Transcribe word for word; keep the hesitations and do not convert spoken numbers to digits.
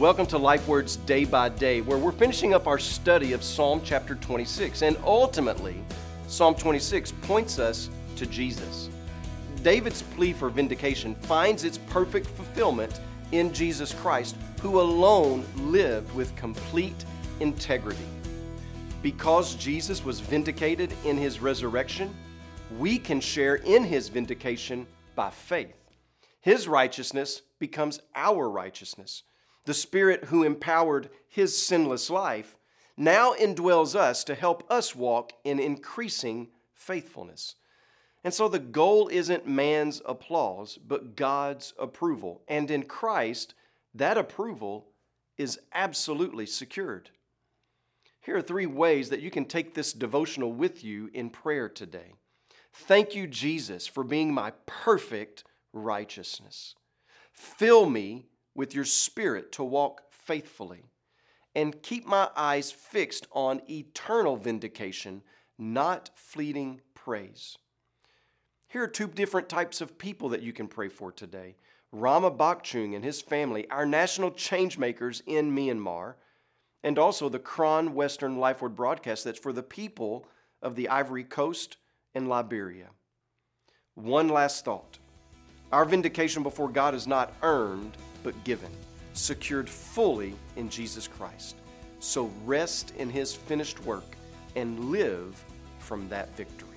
Welcome to LifeWords Day by Day, where we're finishing up our study of Psalm chapter twenty-six. And ultimately, Psalm twenty-six points us to Jesus. David's plea for vindication finds its perfect fulfillment in Jesus Christ, who alone lived with complete integrity. Because Jesus was vindicated in his resurrection, we can share in his vindication by faith. His righteousness becomes our righteousness. The Spirit who empowered his sinless life now indwells us to help us walk in increasing faithfulness. And so the goal isn't man's applause, but God's approval. And in Christ, that approval is absolutely secured. Here are three ways that you can take this devotional with you in prayer today. Thank you, Jesus, for being my perfect righteousness. Fill me with your Spirit to walk faithfully, and keep my eyes fixed on eternal vindication, not fleeting praise. Here are two different types of people that you can pray for today. Rama Bakchung and his family, our national change makers in Myanmar, and also the Kron Western LifeWord broadcast that's for the people of the Ivory Coast and Liberia. One last thought. Our vindication before God is not earned, but given, secured fully in Jesus Christ. So rest in his finished work and live from that victory.